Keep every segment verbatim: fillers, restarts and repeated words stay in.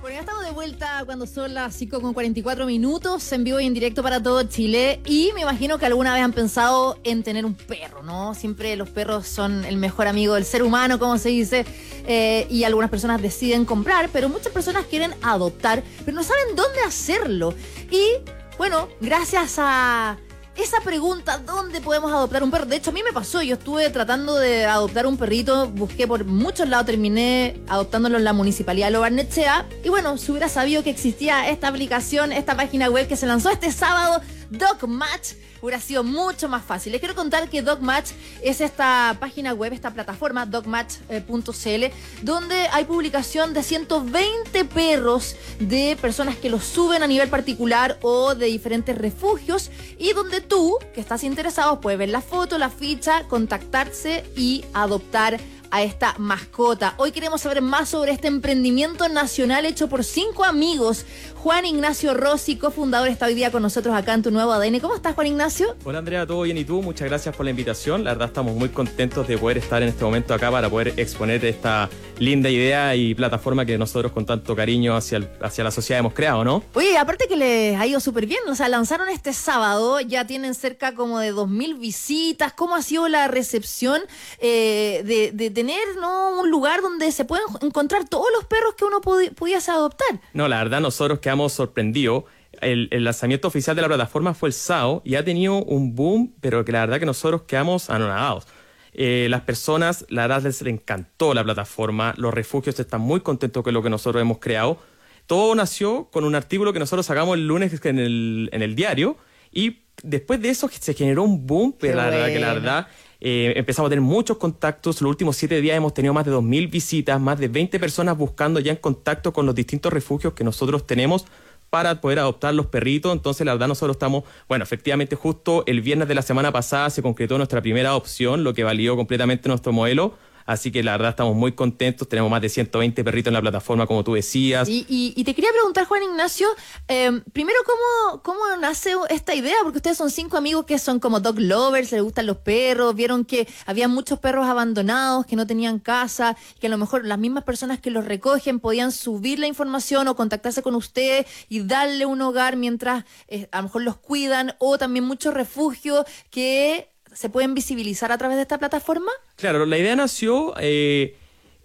Bueno, ya estamos de vuelta cuando son las cinco con cuarenta y cuatro minutos, en vivo y en directo para todo Chile. Y me imagino que alguna vez han pensado en tener un perro, ¿no? Siempre los perros son el mejor amigo del ser humano, como se dice. Eh, y algunas personas deciden comprar, pero muchas personas quieren adoptar, pero no saben dónde hacerlo. Y, bueno, gracias a esa pregunta, ¿dónde podemos adoptar un perro? De hecho, a mí me pasó, yo estuve tratando de adoptar un perrito, busqué por muchos lados, terminé adoptándolo en la municipalidad de Lo Barnechea. Y bueno, si hubiera sabido que existía esta aplicación, esta página web que se lanzó este sábado, Dog Match, hubiera sido mucho más fácil. Les quiero contar que Dog Match es esta página web, esta plataforma, dog match punto c l, donde hay publicación de ciento veinte perros de personas que los suben a nivel particular o de diferentes refugios, y donde tú, que estás interesado, puedes ver la foto, la ficha, contactarse y adoptar a esta mascota. Hoy queremos saber más sobre este emprendimiento nacional hecho por cinco amigos. Juan Ignacio Rossi, cofundador, está hoy día con nosotros acá en Tu Nuevo A D N. ¿Cómo estás, Juan Ignacio? Hola, Andrea, ¿todo bien? ¿Y tú? Muchas gracias por la invitación. La verdad estamos muy contentos de poder estar en este momento acá para poder exponer esta linda idea y plataforma que nosotros con tanto cariño hacia, el, hacia la sociedad hemos creado, ¿no? Oye, aparte que les ha ido súper bien, o sea, lanzaron este sábado, ya tienen cerca como de dos mil visitas. ¿Cómo ha sido la recepción eh, de, de tener, ¿no?, un lugar donde se pueden encontrar todos los perros que uno pudi- pudiese adoptar? No, la verdad nosotros quedamos sorprendidos. El, el lanzamiento oficial de la plataforma fue el sábado y ha tenido un boom, pero que la verdad que nosotros quedamos anonadados. Eh, las personas, la verdad les encantó la plataforma, los refugios están muy contentos con lo que nosotros hemos creado. Todo nació con un artículo que nosotros sacamos el lunes en el, en el diario, y después de eso se generó un boom, pero la verdad que la verdad eh, empezamos a tener muchos contactos. Los últimos siete días hemos tenido más de dos mil visitas, más de veinte personas buscando ya en contacto con los distintos refugios que nosotros tenemos para poder adoptar los perritos. Entonces, la verdad, nosotros estamos, bueno, efectivamente, justo el viernes de la semana pasada se concretó nuestra primera adopción, lo que validó completamente nuestro modelo. Así que la verdad estamos muy contentos, tenemos más de ciento veinte perritos en la plataforma, como tú decías. Y, y, y te quería preguntar, Juan Ignacio, eh, primero, ¿cómo, ¿cómo nace esta idea? Porque ustedes son cinco amigos que son como dog lovers, les gustan los perros, vieron que había muchos perros abandonados, que no tenían casa, que a lo mejor las mismas personas que los recogen podían subir la información o contactarse con ustedes y darle un hogar mientras eh, a lo mejor los cuidan, o también muchos refugios que se pueden visibilizar a través de esta plataforma. Claro, la idea nació, eh,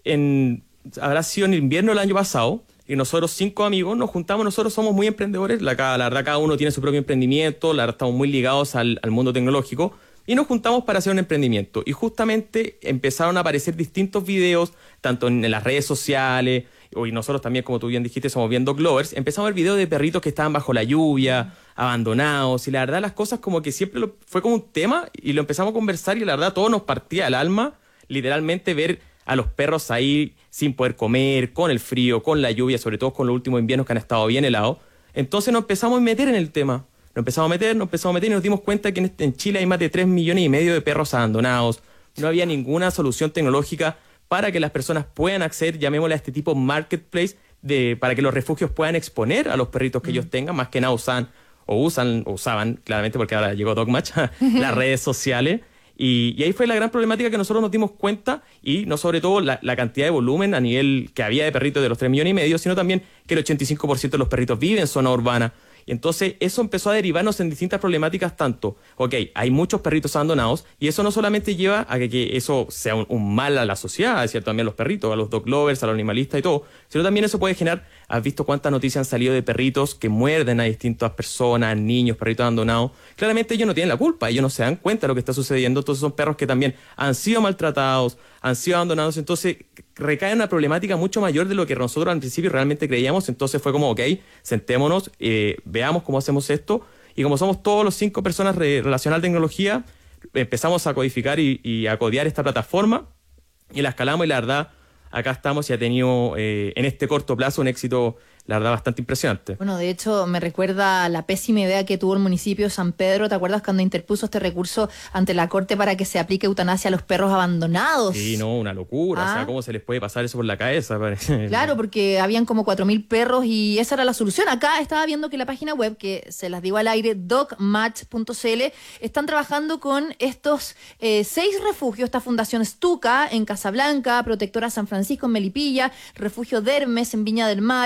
en, habrá sido en invierno del año pasado, y nosotros cinco amigos nos juntamos. Nosotros somos muy emprendedores, la, la verdad cada uno tiene su propio emprendimiento, la verdad estamos muy ligados al, al mundo tecnológico, y nos juntamos para hacer un emprendimiento. Y justamente empezaron a aparecer distintos videos, tanto en, en las redes sociales, y nosotros también, como tú bien dijiste, somos bien dog lovers. Empezamos a ver videos de perritos que estaban bajo la lluvia, abandonados, y la verdad las cosas como que siempre lo, fue como un tema, y lo empezamos a conversar, y la verdad todo nos partía el alma, literalmente ver a los perros ahí sin poder comer, con el frío, con la lluvia, sobre todo con los últimos inviernos que han estado bien helados. Entonces nos empezamos a meter en el tema, nos empezamos a meter, nos empezamos a meter y nos dimos cuenta que en, este, en Chile hay más de tres millones y medio de perros abandonados. No había ninguna solución tecnológica para que las personas puedan acceder, llamémosle a este tipo marketplace, de, para que los refugios puedan exponer a los perritos que mm. ellos tengan. Más que nada usan, o usan, o usaban, claramente, porque ahora llegó Dog Match, las redes sociales. Y, y ahí fue la gran problemática que nosotros nos dimos cuenta, y no sobre todo la, la cantidad de volumen a nivel que había de perritos de los tres millones y medio, sino también que el ochenta y cinco por ciento de los perritos viven en zona urbana. Y entonces eso empezó a derivarnos en distintas problemáticas, tanto, ok, hay muchos perritos abandonados, y eso no solamente lleva a que, que eso sea un, un mal a la sociedad, es cierto, también a los perritos, a los dog lovers, a los animalistas y todo, sino también eso puede generar, has visto cuántas noticias han salido de perritos que muerden a distintas personas, niños, perritos abandonados. Claramente ellos no tienen la culpa, ellos no se dan cuenta de lo que está sucediendo. Entonces son perros que también han sido maltratados, han sido abandonados, entonces recae en una problemática mucho mayor de lo que nosotros al principio realmente creíamos. Entonces fue como, ok, sentémonos, eh, veamos cómo hacemos esto, y como somos todos los cinco personas re- relacionadas a tecnología, empezamos a codificar y, y a codear esta plataforma, y la escalamos, y la verdad acá estamos, y ha tenido eh, en este corto plazo un éxito, la verdad, bastante impresionante. Bueno, de hecho, me recuerda la pésima idea que tuvo el municipio de San Pedro. ¿Te acuerdas cuando interpuso este recurso ante la Corte para que se aplique eutanasia a los perros abandonados? Sí, no, una locura. Ah. O sea, ¿cómo se les puede pasar eso por la cabeza? Claro, porque habían como cuatro mil perros y esa era la solución. Acá estaba viendo que la página web, que se las digo al aire, dog match punto c l, están trabajando con estos eh, seis refugios. Esta Fundación Stuca en Casablanca, Protectora San Francisco en Melipilla, Refugio Dermes en Viña del Mar.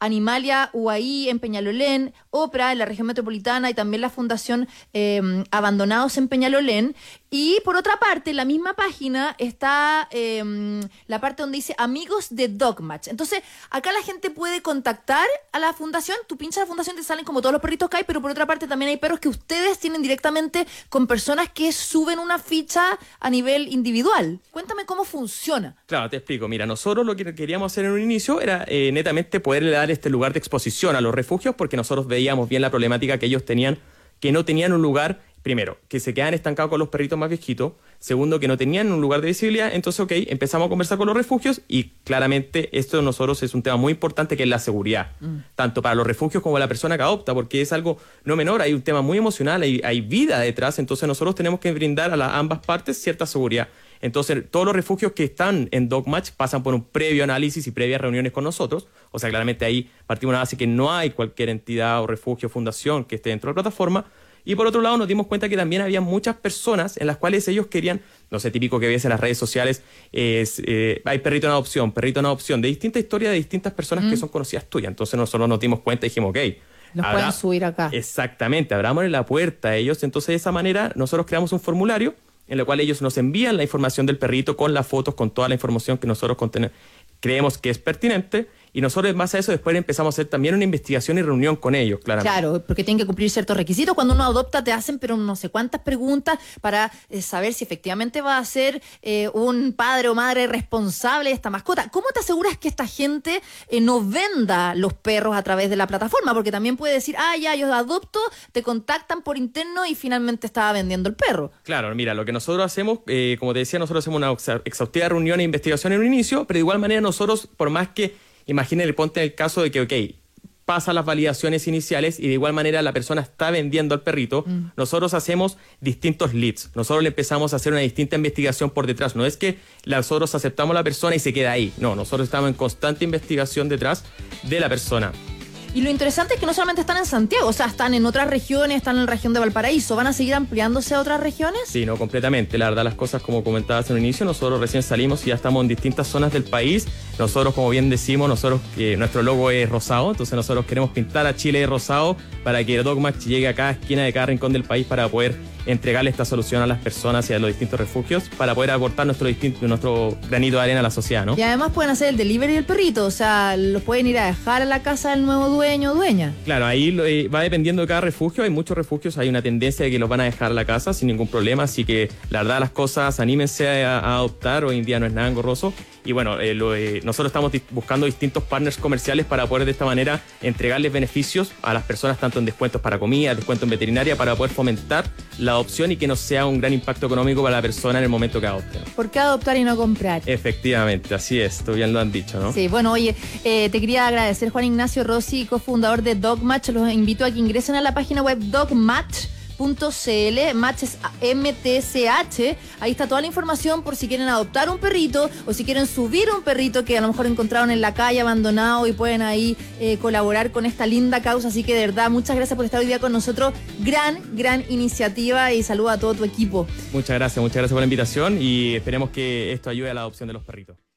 Animalia U A I en Peñalolén, Opra en la región metropolitana y también la Fundación eh, Abandonados en Peñalolén. Y por otra parte, en la misma página está eh, la parte donde dice Amigos de Dogmatch. Entonces, acá la gente puede contactar a la fundación. Tú pinchas la fundación, te salen como todos los perritos que hay, pero por otra parte también hay perros que ustedes tienen directamente con personas que suben una ficha a nivel individual. Cuéntame cómo funciona. Claro, te explico. Mira, nosotros lo que queríamos hacer en un inicio era eh, netamente poderle dar este lugar de exposición a los refugios, porque nosotros veíamos bien la problemática que ellos tenían, que no tenían un lugar. Primero, que se quedan estancados con los perritos más viejitos. Segundo, que no tenían un lugar de visibilidad. Entonces, ok, empezamos a conversar con los refugios y claramente esto de nosotros es un tema muy importante que es la seguridad. Mm. Tanto para los refugios como para la persona que adopta, porque es algo no menor. Hay un tema muy emocional, hay, hay vida detrás. Entonces, nosotros tenemos que brindar a las, ambas partes cierta seguridad. Entonces, todos los refugios que están en Dogmatch pasan por un previo análisis y previas reuniones con nosotros. O sea, claramente ahí partimos de una base que no hay cualquier entidad o refugio o fundación que esté dentro de la plataforma. Y por otro lado nos dimos cuenta que también había muchas personas en las cuales ellos querían, no sé, típico que ves en las redes sociales, es, eh, hay perrito en adopción, perrito en adopción, de distintas historias de distintas personas mm. que son conocidas tuyas. Entonces nosotros nos dimos cuenta y dijimos, ok. Los habrá, pueden subir acá. Exactamente, abrámosle la puerta a ellos. Entonces de esa manera nosotros creamos un formulario en el cual ellos nos envían la información del perrito con las fotos, con toda la información que nosotros conten- creemos que es pertinente. Y nosotros, en base a eso, después empezamos a hacer también una investigación y reunión con ellos, claramente. Claro, porque tienen que cumplir ciertos requisitos. Cuando uno adopta, te hacen pero no sé cuántas preguntas para eh, saber si efectivamente va a ser eh, un padre o madre responsable de esta mascota. ¿Cómo te aseguras que esta gente eh, no venda los perros a través de la plataforma? Porque también puede decir, ah, ya, yo adopto, te contactan por interno y finalmente estaba vendiendo el perro. Claro, mira, lo que nosotros hacemos, eh, como te decía, nosotros hacemos una exhaustiva reunión e investigación en un inicio, pero de igual manera nosotros, por más que imagínate, ponte en el caso de que, ok, pasa las validaciones iniciales y de igual manera la persona está vendiendo al perrito, mm. nosotros hacemos distintos leads. Nosotros le empezamos a hacer una distinta investigación por detrás. No es que nosotros aceptamos a la persona y se queda ahí. No, nosotros estamos en constante investigación detrás de la persona. Y lo interesante es que no solamente están en Santiago, o sea, están en otras regiones, están en la región de Valparaíso. ¿Van a seguir ampliándose a otras regiones? Sí, no, completamente. La verdad, las cosas como comentabas en un inicio, nosotros recién salimos y ya estamos en distintas zonas del país. Nosotros, como bien decimos, nosotros eh, nuestro logo es rosado, entonces nosotros queremos pintar a Chile de rosado para que Dogmatch llegue a cada esquina de cada rincón del país para poder entregarle esta solución a las personas y a los distintos refugios para poder aportar nuestro, distinto, nuestro granito de arena a la sociedad, ¿no? Y además pueden hacer el delivery del perrito, o sea, los pueden ir a dejar a la casa del nuevo dueño o dueña. Claro, ahí lo, eh, va dependiendo de cada refugio. Hay muchos refugios, hay una tendencia de que los van a dejar a la casa sin ningún problema, así que la verdad las cosas, anímense a, a adoptar, hoy en día no es nada engorroso. Y bueno, eh, lo, eh, nosotros estamos buscando distintos partners comerciales para poder de esta manera entregarles beneficios a las personas, tanto en descuentos para comida, descuentos en veterinaria, para poder fomentar la adopción y que no sea un gran impacto económico para la persona en el momento que adopte. ¿Por qué adoptar y no comprar? Efectivamente, así es, tú bien lo han dicho, ¿no? Sí, bueno, oye, eh, te quería agradecer, Juan Ignacio Rossi, cofundador de Dogmatch. Los invito a que ingresen a la página web dogmatch punto c l, Match es M T C H, ahí está toda la información por si quieren adoptar un perrito o si quieren subir un perrito que a lo mejor encontraron en la calle abandonado y pueden ahí eh, colaborar con esta linda causa, así que de verdad, muchas gracias por estar hoy día con nosotros, gran, gran iniciativa y saluda a todo tu equipo. Muchas gracias, muchas gracias por la invitación y esperemos que esto ayude a la adopción de los perritos.